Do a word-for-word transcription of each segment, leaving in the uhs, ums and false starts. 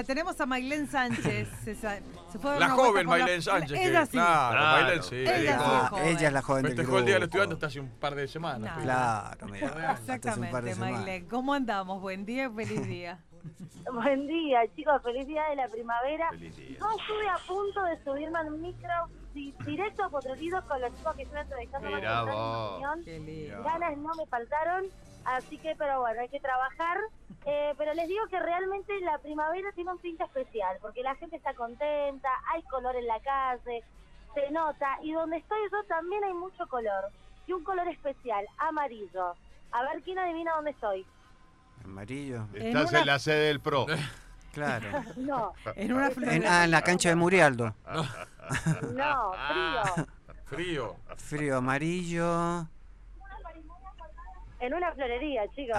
la tenemos a Mailén Sánchez. Se, sa- se fue a dar La una vuelta joven con la- Mailén Sánchez. que- Ella sí. Claro, Claro. Mailén sí. Ella dijo, sí. Ah, joven. ella es la joven del Festejó el Día del grupo. Estudiante hasta hace un par de semanas. Nah. Claro, mira. hasta hace un par de Exactamente, semanas. Mailén. ¿Cómo andamos? Buen día y feliz día. Buen día, chicos. Feliz día de la primavera. Feliz día. Yo estuve a punto de subirme al micro di- directo a Potrerillos con los chicos que estuve entrevistando. Mirá para contar vos. mi opinión. Qué lindo. Ganas no me faltaron, así que, pero bueno, hay que trabajar. Eh, pero les digo que realmente la primavera tiene un tinte especial, porque la gente está contenta, hay color en la calle, se nota, y donde estoy yo también hay mucho color. Y un color especial, amarillo. A ver quién adivina dónde estoy. Amarillo. Estás una- en la sede del Pro. Claro. No, En una flor. En, ah, en la cancha de Murialdo. no, frío. Frío. Frío amarillo. En una florería, chicos.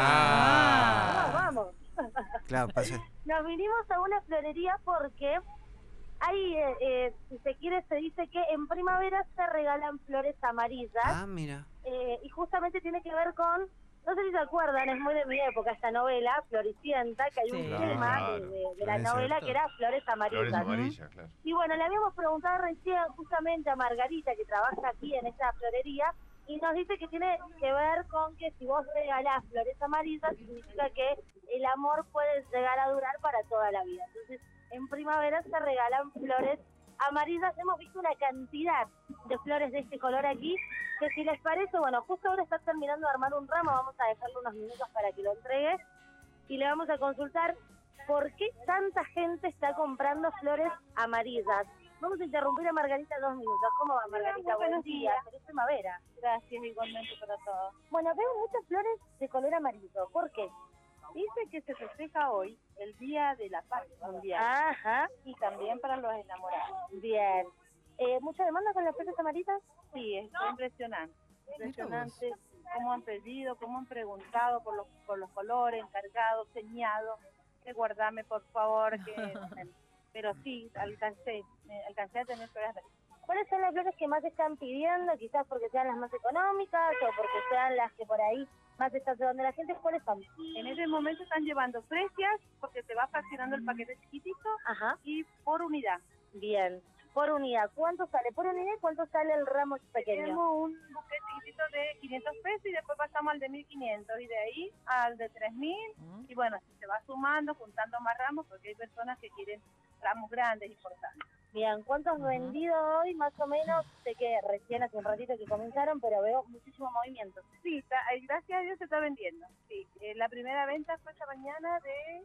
Ah. Vamos, vamos. Claro, pasa. Nos vinimos a una florería porque hay, eh, eh, si se quiere, se dice que en primavera se regalan flores amarillas. Ah, mira. eh, y justamente tiene que ver con, no sé si se acuerdan, es muy de mi época esta novela, Floricienta, que hay un Sí. tema Claro. de, de- de la Floricienta. novela que era Flores Amarillas. Flores amarillas, claro. Y bueno, le habíamos preguntado recién justamente a Margarita, que trabaja aquí en esta florería, y nos dice que tiene que ver con que si vos regalás flores amarillas, significa que el amor puede llegar a durar para toda la vida. Entonces, en primavera se regalan flores amarillas. Hemos visto una cantidad de flores de este color aquí, que si les parece, bueno, justo ahora está terminando de armar un ramo, vamos a dejarle unos minutos para que lo entregue, y le vamos a consultar por qué tanta gente está comprando flores amarillas. Vamos a interrumpir a Margarita dos minutos. ¿Cómo va, Margarita? Buenos días. Feliz primavera. Gracias, igualmente para todos. Bueno, veo muchas flores de color amarillo. ¿Por qué? Dice que se festeja hoy el Día de la Paz Mundial Ajá, y también para los enamorados. bien. Eh, ¿Mucha demanda con las flores amarillas? Sí, es impresionante. Impresionante cómo han pedido, cómo han preguntado por los, por los colores, encargados, señados. Que guardame, por favor. que Pero sí, alcancé, me alcancé a tener flores amarillas. ¿Cuáles son las flores que más están pidiendo? Quizás porque sean las más económicas o porque sean las que por ahí más están llevando la gente. ¿Cuáles son? En este momento están llevando precias porque se va fraccionando el paquete chiquitito Ajá, y por unidad. bien. Por unidad, ¿cuánto sale? Por unidad, ¿cuánto sale el ramo pequeño? Tenemos un buque chiquitito de quinientos pesos y después pasamos al de mil quinientos y de ahí al de tres mil. Y bueno, así se va sumando, juntando más ramos porque hay personas que quieren ramos grandes, importantes. Bien, ¿cuántos has vendido hoy más o menos? Sé que recién hace un ratito que comenzaron, pero veo muchísimo movimiento. Sí, está, eh, gracias a Dios se está vendiendo. Sí, eh, la primera venta fue esta mañana de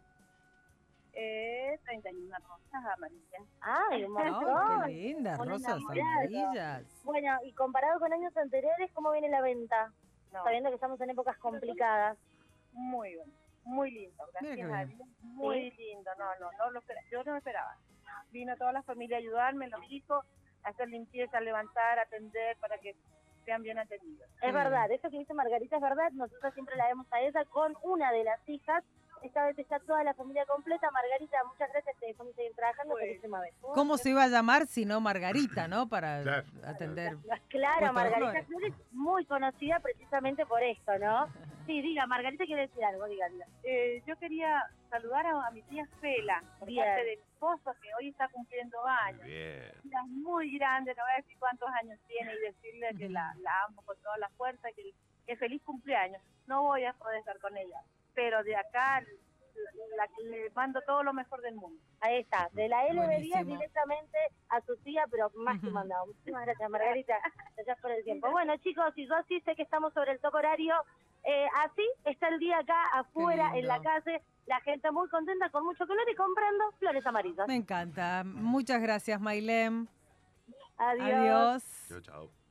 eh, treinta y una rosas amarillas. ¡Ay, un Ay, montón! qué lindas, Un rosas enamorado. amarillas. Bueno, y comparado con años anteriores, ¿cómo viene la venta? No, Sabiendo que estamos en épocas complicadas. muy bueno, muy lindo, Mira qué gracias a bien. Dios. Muy lindo, no, no, no lo espera- yo no lo esperaba. Vino toda la familia a ayudarme, los hijos, a hacer limpieza, a levantar, a atender para que sean bien atendidos. Es Sí. verdad, eso que dice Margarita es verdad. Nosotros siempre la vemos a ella con una de las hijas. Esta vez está toda la familia completa. Margarita, muchas gracias. Te dejamos seguir trabajando. Bueno. Feliz primavera. ¿Cómo se iba a llamar si no Margarita, no? Para Claro. atender. Claro, Puesto de Margarita flores. Flores, muy conocida precisamente por esto, ¿no? Sí, diga, Margarita quiere decir algo, diga, diga. Eh, yo quería saludar a, a mi tía Fela, por Bien. parte de mi esposo, que hoy está cumpliendo años. Bien. Ella es muy grande, no voy a decir cuántos años tiene y decirle que la, la amo con toda la fuerza, que, que feliz cumpleaños. No voy a poder estar con ella, pero de acá la, la- le mando todo lo mejor del mundo. Ahí está, de la L B diez Buenísimo. directamente a su tía, pero más que Ujú. mandado. Muchísimas gracias, Margarita. Gracias por el tiempo. Bueno, chicos, y yo sí sé que estamos sobre el topo horario. Eh, así está el día acá afuera, Qué en la lindo. calle. La gente muy contenta, con mucho color y comprando flores amarillas. Me encanta. Muchas gracias, Mailén. Adiós. Adiós. Chau, chau.